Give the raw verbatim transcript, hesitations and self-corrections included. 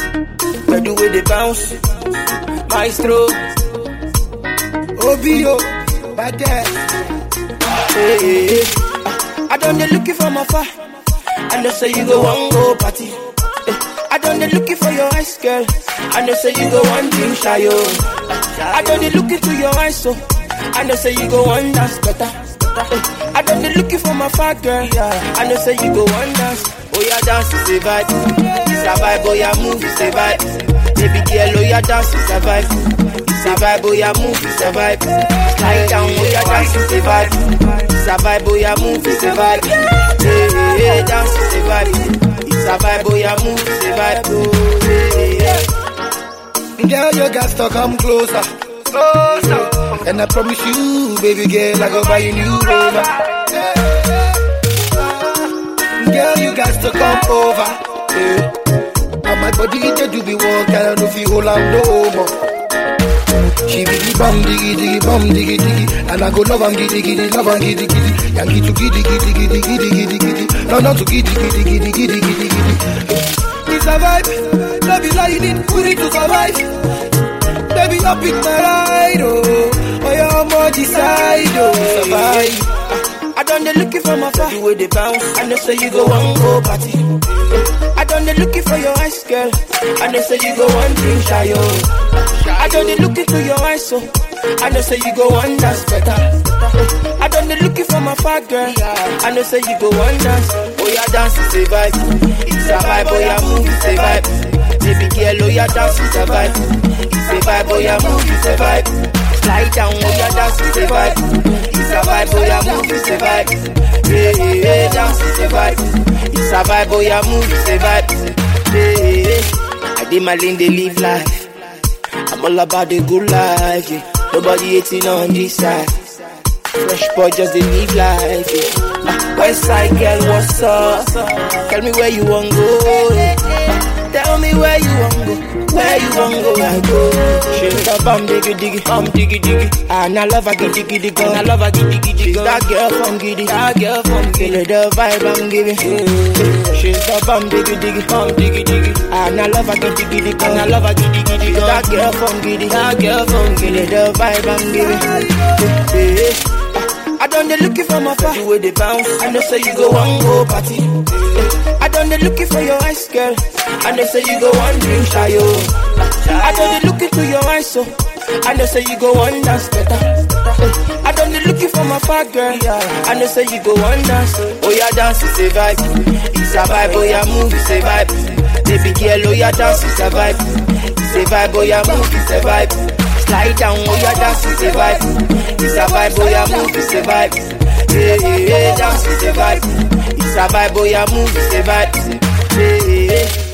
Where do we they bounce? Maestro. O B O, bad guy. Hey, hey, hey. I done they looking for my far. I know say you go one go party. Hey. I done they looking for your eyes, girl. I know say you go one dream shy, yo. I done they looking to your eyes, so I know say you go one dance better. Hey. I done they looking for my far girl. I know say you go one dance. Oh yeah, dance is a vibe. It's a vibe, oh yeah, move is a vibe. Baby girl, oh yeah, dance is a vibe. It's a vibe, oh yeah, move is a vibe. Slide down, oh yeah, dance is a vibe. It's a vibe, oh yeah, move is a vibe. Hey, hey, hey, dance is a vibe. It's a vibe, oh yeah, move is a vibe. Oh, hey, hey. Girl, you got to come closer, closer. And I promise you, baby girl, I go buy you new Rover. Girl, you got to come over. Yeah. And my body, it do be walk, I don't know if you hold on no more. She be the bum diggy diggy bum diggy diggy, and I go love am giddy giddy, love am giddy giddy, Yankee to giddy giddy giddy giddy giddy giddy, no no to giddy giddy giddy giddy giddy giddy. It's a vibe, love is all you need, we need to survive. Baby, up in my ride, oh, oh you're more decide, oh, survive. I done the looking for my far. The way they bounce, I know say you go one go party. I done the looking for your eyes, girl. I know say you go one drink shy, yo. I done the looking to your eyes, so I know say you go one dance better. I done the looking for my far girl. I know say you go one dance. Oh yeah, dance is a vibe. It's a vibe, oh yeah, move is a vibe. Baby girl, oh yeah, dance is a vibe. It's a vibe, oh yeah, move is a vibe. Slide down, oh yeah, dance is a vibe. It's a vibe, oh yeah, move is a vibe. Hey, hey, hey, dance is a vibe. It's a vibe, oh yeah, move is a vibe. Hey, hey, hey. I did my lane, they live life. I'm all about the good life, yeah. Nobody hating on this side. Fresh boy, just they live life, yeah. Ah, West side girl, what's up? Tell me where you want go, yeah. Ah, Tell me where you want go. Where you want go, I go. She's a bum diggy diggy, bum diggy diggy. And I love a giddy giddy girl. I love a giddy giddy girl. That girl from giddy, that girl from giddy. The vibe I'm giving. She's a bum diggy diggy, bum diggy diggy. And I love a giddy giddy girl. I love a giddy giddy girl. That girl from giddy, that girl from giddy. The vibe I'm giving. I done the looking for my far. The way they bounce, I know say you go one go party. I done the looking for your eyes, girl. I know say you go one drink shy, yo. I done the looking to your eyes, so I know say you go one dance better. I done the looking for my far girl. I know say you go one dance. Oh yeah, dance is a vibe. It's a vibe, oh yeah, move is a vibe. Baby girl, oh yeah, dance is a vibe. It's a vibe, oh yeah, move is a vibe. Slide down, oh yeah, dance is a vibe. It's a vibe, oh yeah, move is a vibe. Hey, hey, hey, dance is a vibe. It's a vibe, oh yeah, move is a vibe. Hey, hey, hey.